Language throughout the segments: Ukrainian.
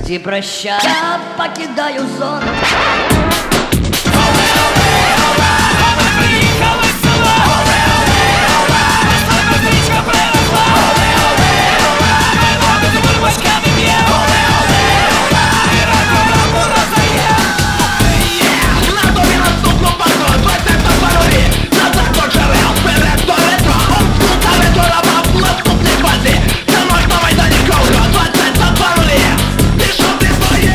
Прости, прощай, я покидаю зону. Приїхали з села, водичка прилетла, воду з бульбашками б'є, і ранку роздає. На тобі наступну патрон, 20 на паролі, назад до джерел, вперед до ретро, обкута ретро-раба в наступній фазі. Це ноль на майдані Ковка, 20 на паролі, пішов ти своє.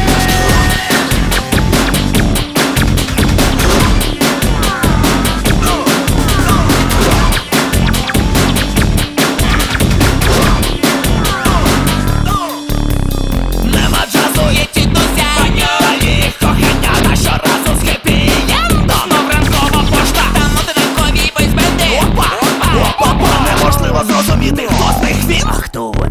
Нема часу є тітуся, їх кохання та щоразу з хеппі-ендом. Знов ранкова пошта, там одинакові бойсбенди. Опа, неможливо зрозуміти, хто з них він. А хто